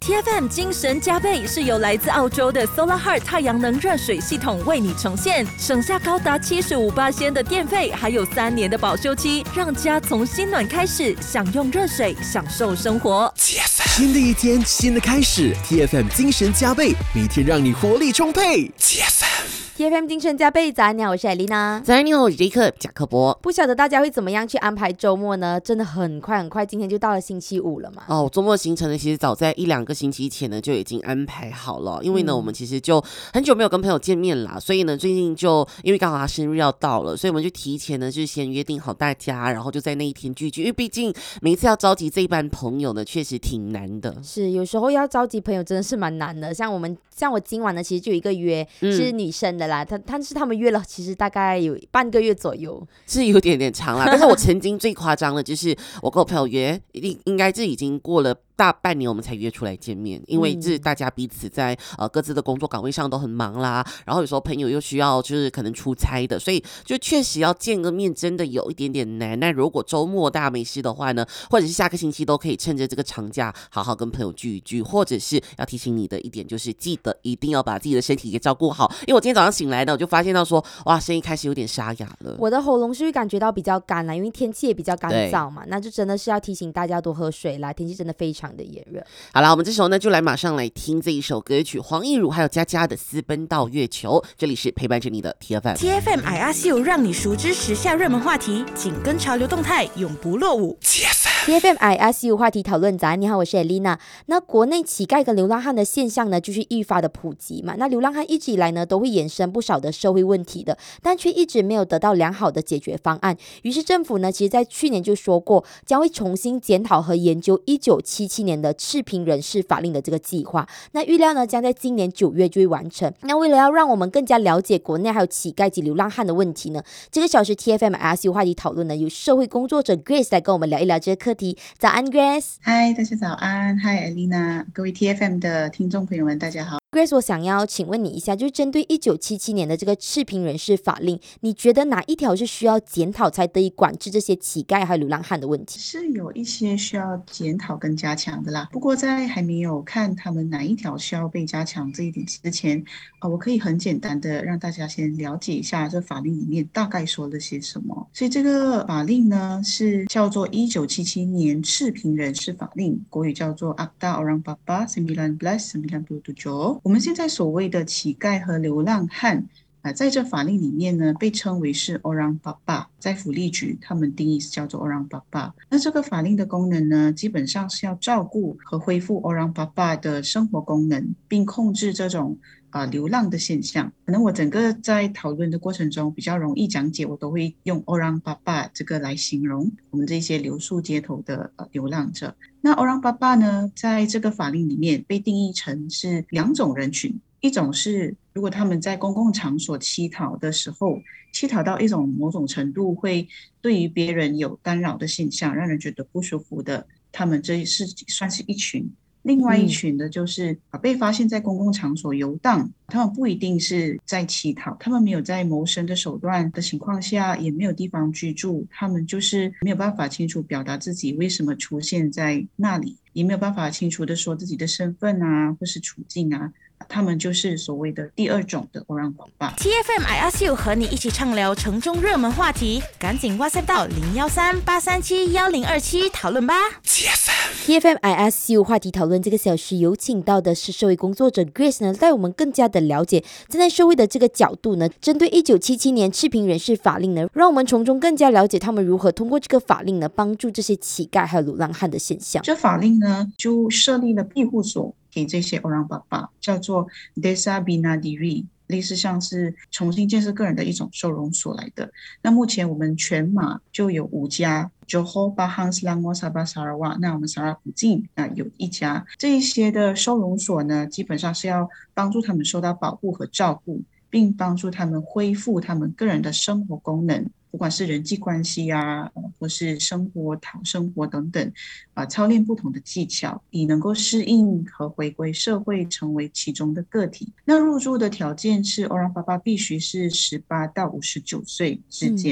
TFM 精神加倍是由来自澳洲的 Solar Heart 太阳能热水系统为你呈现，省下高达75%的电费，还有3年的保修期，让家从心暖开始，享用热水，享受生活。 TFM 新的一天，新的开始 ，TFM 精神加倍，每天让你活力充沛。 TFM 精神加倍，早安你好，我是艾丽娜。 早安你好，我是杰克贾克伯。 不晓得大家会怎么样去安排周末呢？真的很快，今天就到了星期五了嘛。 周末行程呢，其实早在1-2个星期前呢就已经安排好了。因为呢，我们其实就很久没有跟朋友见面啦，所以呢，最近就因为刚好他生日要到了，所以我们就提前呢就先约定好大家，然后就在那一天聚聚。因为毕竟每一次要召集这一班朋友呢，确实挺难的。 是，有时候要召集朋友真的是蛮难的。像我今晚呢，其实就有一个约是女生的啦，他们约了，其实大概有半个月左右， 是有点长啦。但是我曾经最夸张的就是我跟我朋友约，应该是已经过了大半年我们才约出来见面，因为是大家彼此在各自的工作岗位上都很忙啦，然后有时候朋友又需要就是可能出差的，所以就确实要见个面真的有一点点难。那如果周末大家没事的话呢，或者是下个星期都可以趁着这个长假好好跟朋友聚一聚，或者是要提醒你的一点就是记得一定要把自己的身体给照顾好。因为我今天早上醒来呢，我就发现到说哇，声音开始有点沙哑了， 我的喉咙是会感觉到比较干啦，因为天气也比较干燥嘛，那就真的是要提醒大家多喝水啦，天气真的非常的炎热。 好啦，我们这时候呢就马上来听这一首歌曲，黄义儒还有佳佳的《私奔到月球》。这里是陪伴着你的 TFM I Ask You， 让你熟知时下热门话题，紧跟潮流动态，永不落伍。 TFM I Ask You 话题讨论，早安你好，我是 Elena。 那国内乞丐跟流浪汉的现象呢就是愈发的普及嘛，那流浪汉一直以来呢都会衍生不少的社会问题的，但却一直没有得到良好的解决方案。于是政府呢其实在去年就说过，将会重新检讨和研究1977年的赤贫人士法令的这个计划，那预料呢将在今年9月就会完成。那为了要让我们更加了解国内还有乞丐及流浪汉的问题呢，这个小时 TFM I Ask You 话题讨论呢，由社会工作者 Grace 来跟我们聊一聊这个课题。早安 Grace。 嗨，大家早安。嗨 Elena， 各位 TFM 的听众朋友们大家好。 Grace， 我想要请问你一下，就是针对1977年的这个赤贫人士法令，你觉得哪一条是需要检讨才得以管制这些乞丐还有流浪汉的问题？ 是有一些需要检讨跟加强的啦，不过在还没有看他们哪一条需要被加强这一点之前，我可以很简单的让大家先了解一下这法令里面大概说了些什么。所以这个法令呢是叫做1977年赤贫人士法令，国语叫做 Akta Orang Papa 1997。我们现在所谓的乞丐和流浪汉在这法令里面呢被称为是 Orang Papa， 在福利局他们定义是叫做 Orang Papa。 那这个法令的功能呢基本上是要照顾和恢复 Orang Papa 的生活功能，并控制这种流浪的现象。可能我整个在讨论的过程中比较容易讲解，我都会用 Orang Papa 这个来形容我们这些流宿街头的流浪者。那 Orang Papa 呢在这个法令里面被定义成是2种人群，一种是如果他们在公共场所乞讨的时候，乞讨到一种某种程度会对于别人有干扰的现象，让人觉得不舒服的，他们这是算是一群。另外一群的就是被发现在公共场所游荡，他们不一定是在乞讨，他们没有在谋生的手段的情况下，也没有地方居住，他们就是没有办法清楚表达自己为什么出现在那里，也没有办法清楚的说自己的身份啊或是处境啊，他们就是所谓的第2种的 Orang Papa。 TFM I Ask You 和你一起畅聊城中热门话题，赶紧 WhatsApp 到013-837-1027讨论吧。 TFM I Ask You 话题讨论，这个小时有请到的是社会工作者 Grace 呢，带我们更加的了解站在社会的这个角度呢，针对1977年赤贫人士法令呢，让我们从中更加了解他们如何通过这个法令呢，帮助这些乞丐还有流浪汉的现象。 这法令呢就设立了庇护所给这些 Orang Papa， 叫做 Desa Bina Diri， 类似像是重新建设个人的一种收容所来的。那目前我们全马就有5家，Johor Bahang Selangor Sabah Sarawak， 那我们沙拉附近有1家。这一些的收容所呢基本上是要帮助他们受到保护和照顾，并帮助他们恢复他们个人的生活功能，不管是人际关系啊，或是生活等等，操练不同的技巧，以能够适应和回归社会，成为其中的个体。那入住的条件是 Orang Papa 必须是18到59岁之间，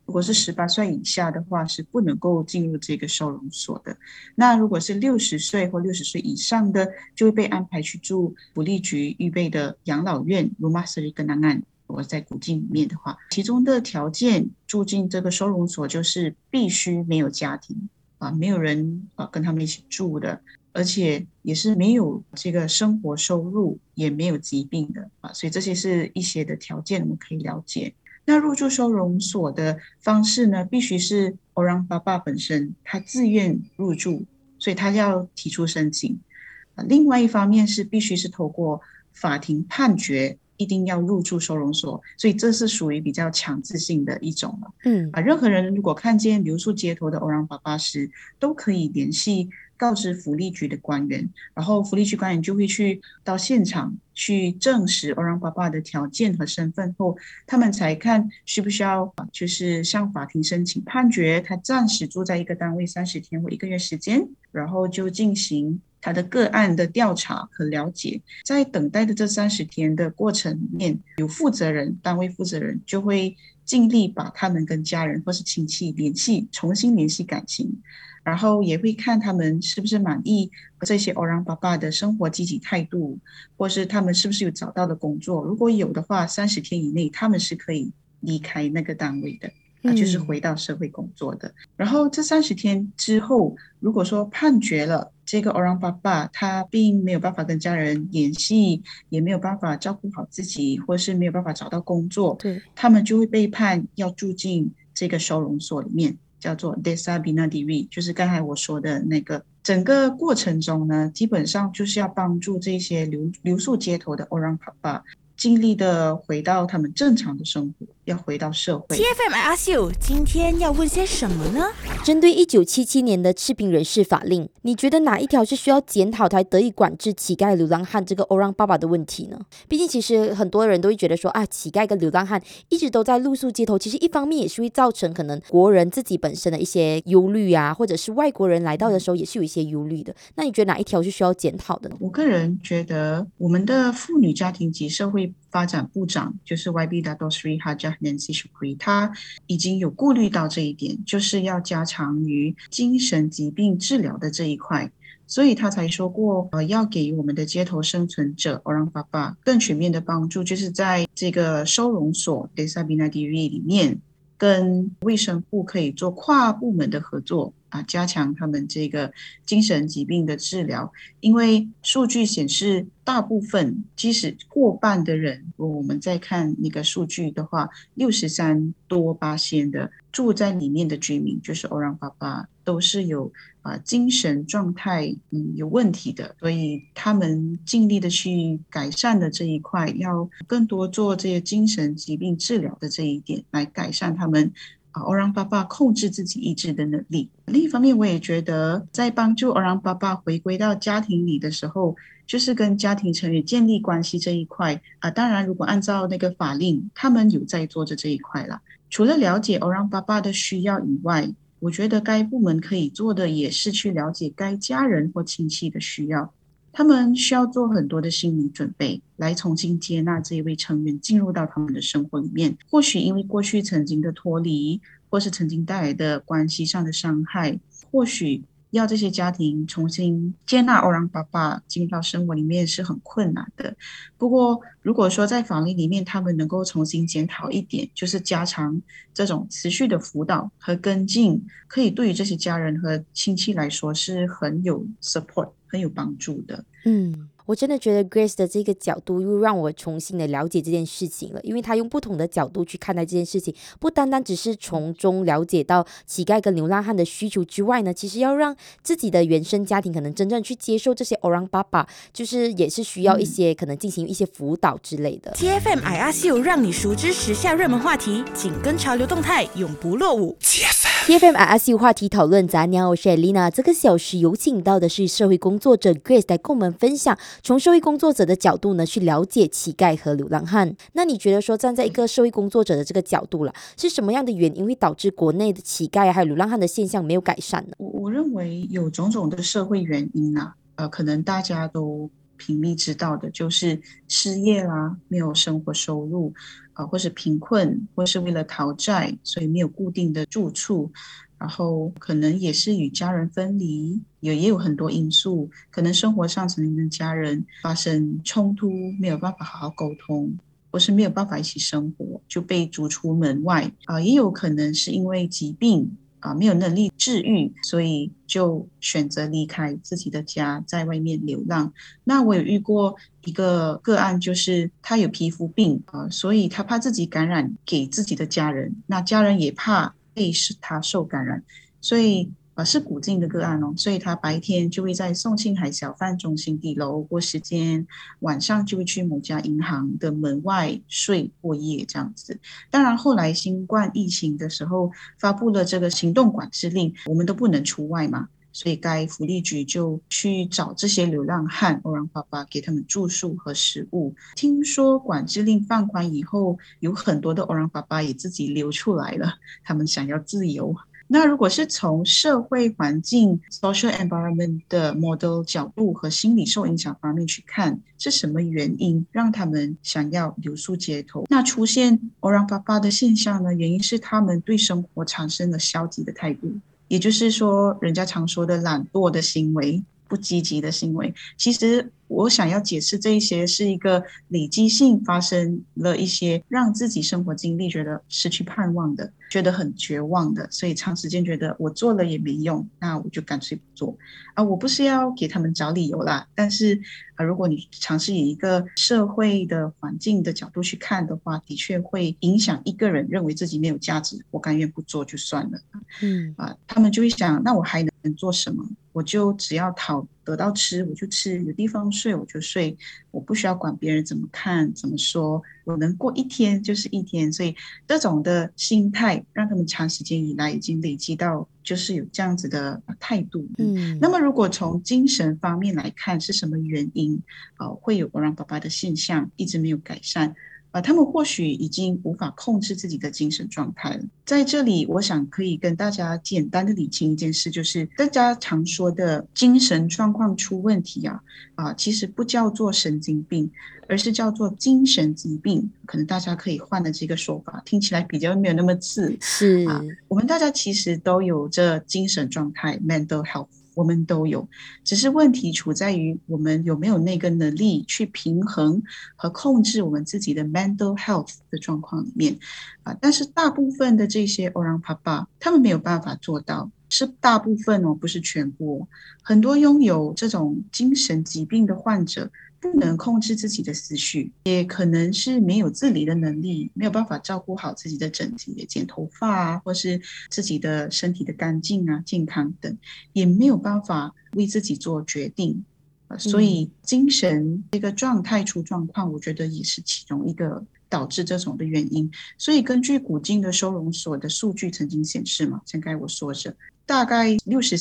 如果是18岁以下的话，是不能够进入这个收容所的。那如果是60岁或60岁以上的，就会被安排去住福利局预备的养老院 Rumah Seri Kenangan。我在古晋里面的话，其中的条件住进这个收容所就是必须没有家庭没有人跟他们一起住的，而且也是没有这个生活收入，也没有疾病的所以这些是一些的条件我们可以了解。那入住收容所的方式呢，必须是 Orang Bapa 本身他自愿入住，所以他要提出申请。另外一方面是必须是透过法庭判决一定要入住收容所，所以这是属于比较强制性的一种了。任何人如果看见留宿街头的 Orang Bapa 时，都可以联系告知福利局的官员，然后福利局官员就会去到现场去证实 Orang Bapa 的条件和身份后，他们才看需不需要就是向法庭申请判决他暂时住在一个单位30天或1个月时间，然后就进行他的个案的调查和了解。在等待的这30天的过程里面，有负责人，单位负责人就会尽力把他们跟家人或是亲戚重新联系感情，然后也会看他们是不是满意这些 Orang Bapa 的生活积极态度，或是他们是不是有找到的工作。如果有的话，30天以内他们是可以离开那个单位的就是回到社会工作的。然后这30天之后，如果说判决了这个 Orang Bapa 他并没有办法跟家人联系，也没有办法照顾好自己，或是没有办法找到工作，他们就会被判要住进这个收容所里面，叫做 Desa Bina Diri， 就是刚才我说的那个。整个过程中呢，基本上就是要帮助这些留宿街头的 Orang Bapa尽力的回到他们正常的生活，要回到社会。 TFM I Ask You 今天要问些什么呢？ 针对1977年的赤贫人士法令，你觉得哪一条是需要检讨才得以管制乞丐流浪汉这个 Orang Bapa 的问题呢？毕竟其实很多人都会觉得说乞丐跟流浪汉一直都在露宿街头，其实一方面也是会造成可能国人自己本身的一些忧虑或者是外国人来到的时候也是有一些忧虑的。那你觉得哪一条是需要检讨的呢？ 我个人觉得我们的妇女家庭及社会发展部长就是 YB Dato Sri Hajah Nancy Shukri， 他已经有顾虑到这一点，就是要加强于精神疾病治疗的这一块，所以他才说过要给我们的街头生存者 Orang Bapa 更全面的帮助，就是在这个收容所 Desa Bina Diri 里面跟卫生部可以做跨部门的合作加强他们这个精神疾病的治疗。因为数据显示大部分即使过半的人，如果我们再看那个数据的话，63%多的住在里面的居民就是 Orang Bapa 都是有精神状态有问题的，所以他们尽力的去改善的这一块，要更多做这些精神疾病治疗的这一点，来改善他们Orang Bapa 控制自己意志的能力。另一方面，我也觉得在帮助 Orang Bapa 回归到家庭里的时候，就是跟家庭成员建立关系这一块当然如果按照那个法令，他们有在做着这一块啦。除了了解 Orang Bapa 的需要以外，我觉得该部门可以做的也是去了解该家人或亲戚的需要，他们需要做很多的心理准备，来重新接纳这一位成员进入到他们的生活里面。或许因为过去曾经的脱离，或是曾经带来的关系上的伤害，或许要这些家庭重新接纳 Orang Bapa 进入到生活里面是很困难的。不过如果说在法律里面他们能够重新检讨一点，就是加强这种持续的辅导和跟进，可以对于这些家人和亲戚来说是很有 support 很有帮助的。 我真的觉得 Grace 的这个角度又让我重新的了解这件事情了，因为他用不同的角度去看待这件事情，不单单只是从中了解到乞丐跟流浪汉的需求之外呢，其实要让自己的原生家庭可能真正去接受这些 Orang Bapa， 就是也是需要一些可能进行一些辅导之类的。 TFM I Ask You 让你熟知时下热门话题，紧跟潮流动态，永不落伍。 TFM I Ask You 话题讨论，咱娘我是 Elena。这个小时有请到的是社会工作者 Grace 来跟我们分享，从社会工作者的角度呢去了解乞丐和流浪汉。那你觉得说站在一个社会工作者的这个角度啦，是什么样的原因会导致国内的乞丐还有流浪汉的现象没有改善呢？ 我认为有种种的社会原因可能大家都频密知道的，就是失业啦，没有生活收入，或是贫困，或是为了逃债，所以没有固定的住处，然后可能也是与家人分离，也有很多因素，可能生活上曾经跟家人发生冲突，没有办法好好沟通，或是没有办法一起生活，就被逐出门外也有可能是因为疾病没有能力治愈，所以就选择离开自己的家，在外面流浪。那我有遇过一个个案，就是他有皮肤病所以他怕自己感染给自己的家人，那家人也怕被他受感染，所以是古晋的个案所以他白天就会在宋庆海小贩中心底楼过时间，晚上就会去某家银行的门外睡过夜这样子。当然后来新冠疫情的时候发布了这个行动管制令，我们都不能出外嘛，所以该福利局就去找这些流浪汉欧阳爸爸，给他们住宿和食物。听说管制令放宽以后，有很多的欧阳爸爸也自己流出来了，他们想要自由。那如果是从社会环境 social environment 的 model 角度和心理受影响方面去看，是什么原因让他们想要留宿街头？那出现欧阳爸爸的现象呢，原因是他们对生活产生了消极的态度，也就是说人家常说的懒惰的行为，不积极的行为。其实我想要解释这一些是一个累积性发生了一些让自己生活经历觉得失去盼望的，觉得很绝望的，所以长时间觉得我做了也没用，那我就干脆不做我不是要给他们找理由啦，但是如果你尝试以一个社会的环境的角度去看的话，的确会影响一个人认为自己没有价值，我甘愿不做就算了他们就会想，那我还能做什么？我就只要得到吃我就吃，有地方睡我就睡，我不需要管别人怎么看怎么说，我能过一天就是一天。所以这种的心态让他们长时间以来已经累积到就是有这样子的态度那么如果从精神方面来看，是什么原因会有欧阳爸爸的现象一直没有改善他们或许已经无法控制自己的精神状态了。在这里我想可以跟大家简单的理清一件事，就是大家常说的精神状况出问题其实不叫做神经病，而是叫做精神疾病。可能大家可以换了这个说法，听起来比较没有那么刺是我们大家其实都有这精神状态 mental health，我们都有，只是问题出在于我们有没有那个能力去平衡和控制我们自己的 mental health 的状况里面但是大部分的这些欧阳爸爸他们没有办法做到，是大部分不是全部很多拥有这种精神疾病的患者不能控制自己的思绪，也可能是没有自理的能力，没有办法照顾好自己的整洁剪头发或是自己的身体的干净健康等，也没有办法为自己做决定所以精神这个状态出状况，我觉得也是其中一个导致这种的原因。所以根据古晋的收容所的数据曾经显示嘛，像刚才我说着大概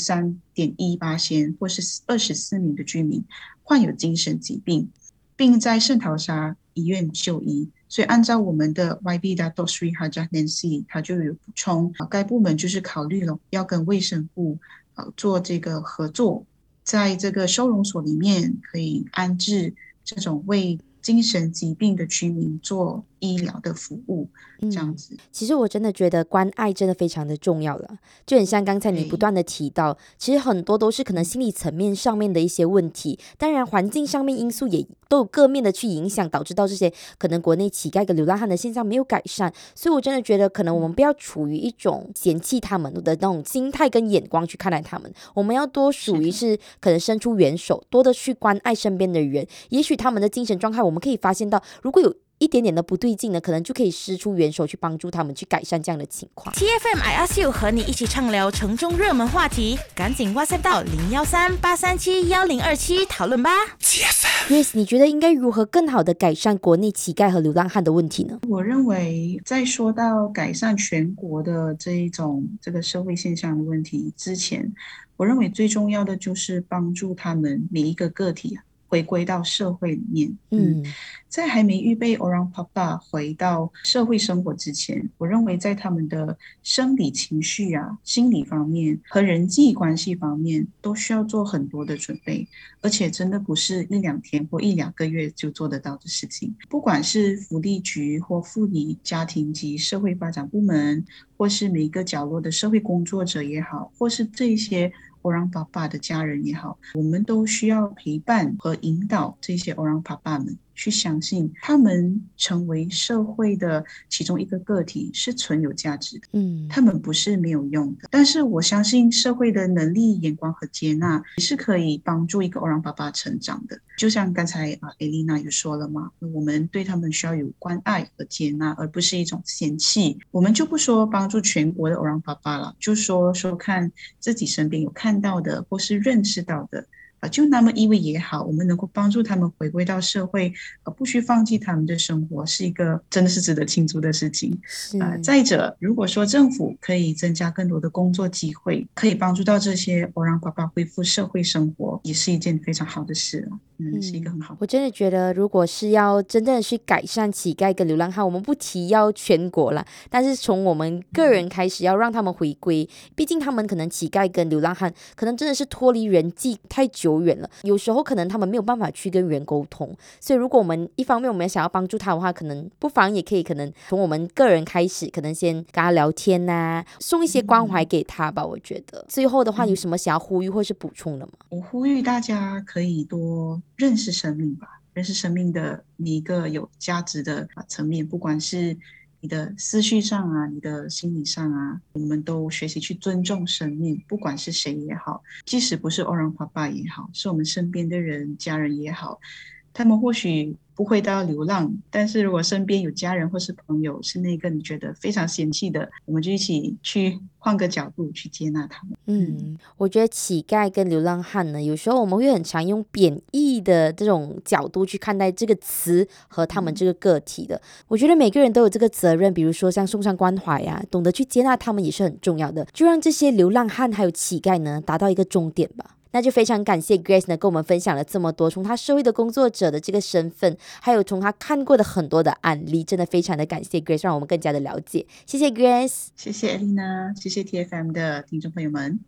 63.18% 或是24名的居民患有精神疾病，并在圣淘沙医院就医。所以按照我们的 YB Dato Sri Hajah Nancy 他就有补充该部门就是考虑了要跟卫生部做这个合作，在这个收容所里面可以安置这种为精神疾病的居民做医疗的服务这样子其实我真的觉得关爱真的非常的重要了，就很像刚才你不断的提到，其实很多都是可能心理层面上面的一些问题，当然环境上面因素也都有各面的去影响，导致到这些可能国内乞丐跟流浪汉的现象没有改善。所以我真的觉得可能我们不要处于一种嫌弃他们的那种心态跟眼光去看待他们，我们要多属于是可能伸出援手，多的去关爱身边的人，也许他们的精神状态我们可以发现到，如果有一点点的不对劲呢，可能就可以施出援手去帮助他们去改善这样的情况。 TFM I Ask You 和你一起畅聊城中热门话题，赶紧 WhatsApp 到013-837-1027讨论吧。 Grace 你觉得应该如何更好的改善国内乞丐和流浪汉的问题呢？ 我认为在说到改善全国的这个社会现象的问题之前，我认为最重要的就是帮助他们每一个个体回归到社会里面。在还没预备 Orang Papa 回到社会生活之前，我认为在他们的生理情绪心理方面和人际关系方面都需要做很多的准备，而且真的不是1-2天或1-2个月就做得到的事情。不管是福利局或妇女家庭及社会发展部门，或是每一个角落的社会工作者也好，或是这些Orang Papa 的家人也好，我们都需要陪伴和引导这些Orang Papa 们去相信他们成为社会的其中一个个体是存有价值的，他们不是没有用的。但是我相信社会的能力、眼光和接纳也是可以帮助一个Orang Papa 成长的。就像刚才Elena 也说了嘛，我们对他们需要有关爱和接纳，而不是一种嫌弃。我们就不说帮助全国的Orang Papa 了，就说看自己身边有看到的或是认识到的，就那么一位也好，我们能够帮助他们回归到社会，不需放弃他们的生活，是一个真的是值得庆祝的事情。再者，如果说政府可以增加更多的工作机会，可以帮助到这些Orang Papa恢复社会生活，也是一件非常好的事了。是一个很好的。 我真的觉得，如果是要真正的去改善乞丐跟流浪汉，我们不提要全国啦，但是从我们个人开始，要让他们回归。毕竟他们可能乞丐跟流浪汉，可能真的是脱离人际太久远了，有时候可能他们没有办法去跟人沟通。所以如果我们一方面我们想要帮助他的话，可能不妨也可以，可能从我们个人开始，可能先跟他聊天送一些关怀给他吧。我觉得最后的话，有什么想要呼吁或是补充的吗？ 我呼吁大家可以多认识生命吧，认识生命的每一个有价值的层面，不管是你的思绪上你的心理上我们都学习去尊重生命，不管是谁也好，即使不是Orang Papa也好，是我们身边的人、家人也好，他们或许不会到流浪，但是如果身边有家人或是朋友是那个你觉得非常嫌弃的，我们就一起去换个角度去接纳他们。 我觉得乞丐跟流浪汉呢，有时候我们会很常用贬义的这种角度去看待这个词和他们这个个体的。我觉得每个人都有这个责任，比如说像送上关怀懂得去接纳他们也是很重要的，就让这些流浪汉还有乞丐呢达到一个终点吧。那就非常感谢 Grace 呢跟我们分享了这么多，从她社会的工作者的这个身份，还有从她看过的很多的案例，真的非常的感谢 Grace， 让我们更加的了解。谢谢 Grace， 谢谢 Elena， 谢谢 TFM 的听众朋友们。